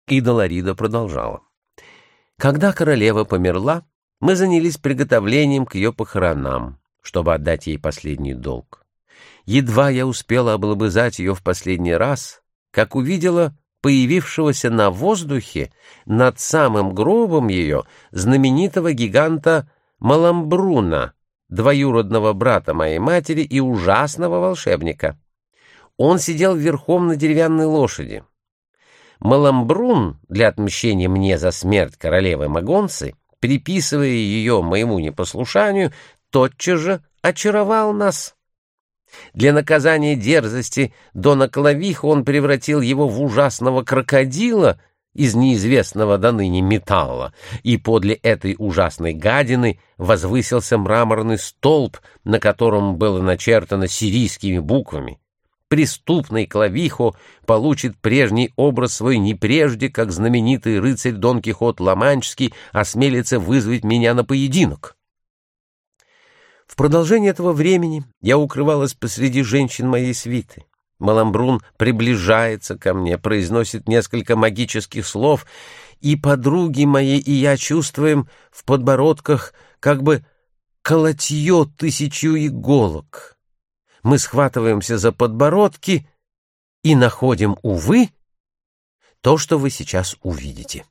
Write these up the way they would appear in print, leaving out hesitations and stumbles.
И Долорида продолжала. Когда королева померла, мы занялись приготовлением к ее похоронам, чтобы отдать ей последний долг. Едва я успела облобызать ее в последний раз, как увидела появившегося на воздухе над самым гробом ее знаменитого гиганта Маламбруна, двоюродного брата моей матери и ужасного волшебника. Он сидел верхом на деревянной лошади. Маламбрун, для отмщения мне за смерть королевы Магонцы, приписывая ее моему непослушанию, тотчас же очаровал нас. Для наказания дерзости Дона Клавихо он превратил его в ужасного крокодила из неизвестного доныне металла, и подле этой ужасной гадины возвысился мраморный столб, на котором было начертано сирийскими буквами: «Преступный Клавихо получит прежний образ свой не прежде, как знаменитый рыцарь Дон Кихот Ла-Манческий осмелится вызвать меня на поединок». В продолжение этого времени я укрывалась посреди женщин моей свиты. Маламбрун приближается ко мне, произносит несколько магических слов, и подруги мои и я чувствуем в подбородках как бы колотье 1000 иголок. Мы схватываемся за подбородки и находим, увы, то, что вы сейчас увидите.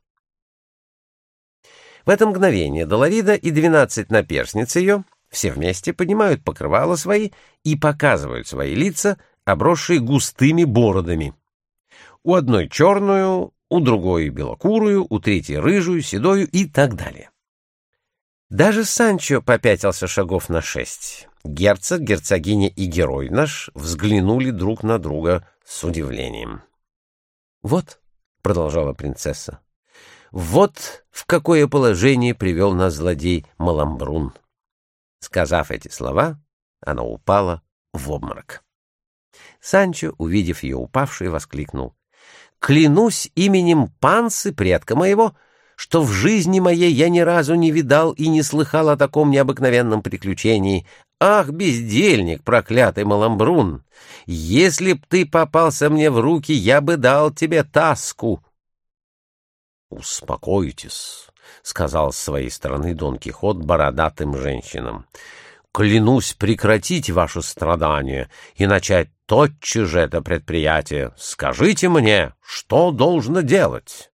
В это мгновение Долорида и 12 наперсниц ее все вместе поднимают покрывала свои и показывают свои лица, обросшие густыми бородами. У одной черную, у другой белокурую, у третьей рыжую, седою и так далее. Даже Санчо попятился шагов на 6. Герцог, герцогиня и герой наш взглянули друг на друга с удивлением. «Вот», — продолжала принцесса, — «вот в какое положение привел нас злодей Маламбрун». Сказав эти слова, она упала в обморок. Санчо, увидев ее упавшей, воскликнул: «Клянусь именем Пансы, предка моего, что в жизни моей я ни разу не видал и не слыхал о таком необыкновенном приключении. Ах, бездельник, проклятый Маламбрун! Если б ты попался мне в руки, я бы дал тебе таску!» «Успокойтесь», — сказал с своей стороны Дон Кихот бородатым женщинам. «Клянусь прекратить ваши страдания и начать тотчас же это предприятие. Скажите мне, что должно делать?»